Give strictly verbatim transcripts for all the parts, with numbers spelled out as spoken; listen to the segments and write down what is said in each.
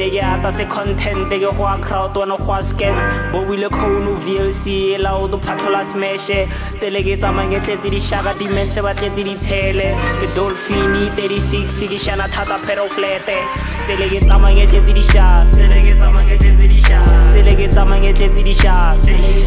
didn't get as a content, they go crowd on a horse scam. But we look who V L C, allow the patrol smash it. Telegate a man get the shaga dimension, but get the tele. The dolphin, thirty-six, Sigishana Tata Pero Flete. Telegate a man get the shot. Telegate a man get the shot. Telegate a man get the shot.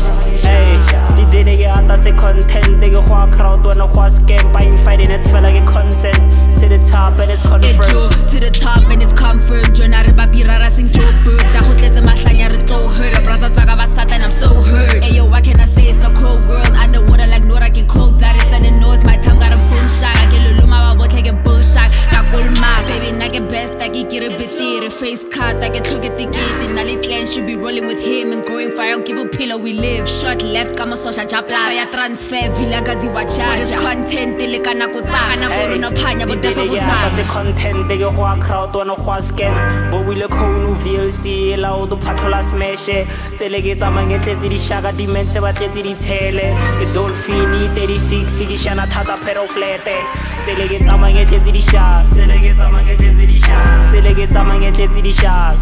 Hey, the didn't get as a content, they go crowd on a horse scam. By fighting it for like a consent to the top and it's confirmed. To the top and it's confirmed. Jonare Babirara sing to bird. The hotel the Masanya so hurt. A brother Tagabasat and I'm so hurt. Hey yo, what can I say? It's a cold world. Underwater like Nora get cold blooded. And it knows my tongue got a boom shot. I get Luluma, but like a bullshot. Kakulma, baby, I get best. I get get a bit there. Face cut, I get took it the gate. And Nali Clan should be rolling with him and going fire. Give a pillow, we live. Shot left, Kama Sosha Japla. Fire transfer, Villa Gazi Wacha. This content, they lick an akota. And I go in a panya, but there's a content, they go crowd on a horse scam. But we look who V L C, allow the patrol smash it. Telegate a man get the shaga dimension, but get the tele. The dolphin, thirty-six, Sigishana Tata Pero Flete. Telegate a man get the shot. Telegate a man get the shot. Telegate a man get the shot.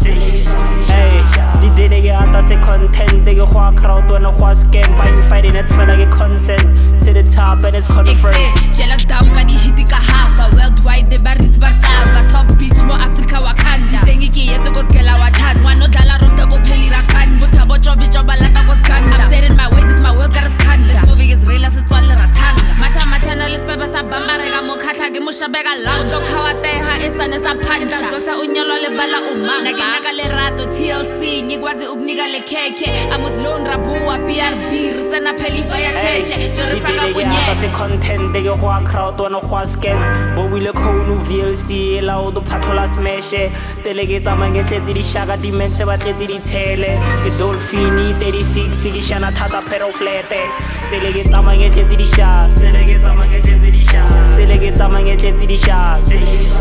Hey, the didn't get as a content, they go crowd on a horse scam. By fighting it for like a consent to the top and it's confirmed. Jealous down, Kadi Hitika Hafa, worldwide, the Baris Barkava, top beach, more Africa Wakanda. Tengiki, yet to go Skelawachan, one no dollar of the Bopeli Rakan, Butabojovic or Balata was Kanda. I'm setting my ways, is my work at Kanda. Moving is real as it's all Ratanga. Macha Machana is Pebasa Bambarega Mokata, Gemushabega Lam, Dokawateha, Esanesa Pancha, Josa Unyolo Lebala Uma, Naganaga Lerato, T L C, Nigwazi Ugniga Lekeke, I'm with Lone Rabua, B R B, Ruzana Peli Fire Cheche, Jorifaka Punye. Content, they go crowd on a horse scam. But we look who V L C, allow the patrol smash it. Telegate a man get the shaga dimension, but get the tele. The dolphin, thirty-six, Sigishana Tata Pero Flete. Telegate a man get the shot. Telegate a man get the shot. Telegate a man get the shot.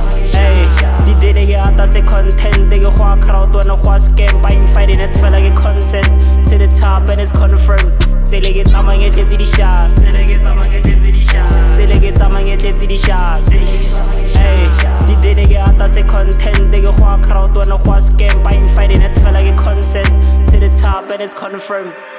Hey, the didn't get as a content, they go crowd on a horse scam. By fighting it for like a consent to the top and it's confirmed. Telegate a man get the shot. Telegate a man get the shot. Telegate a man get the shot. Hey, the didn't get as a content, they go crowd on a horse scam. By fighting it for like a consent to the top and it's confirmed.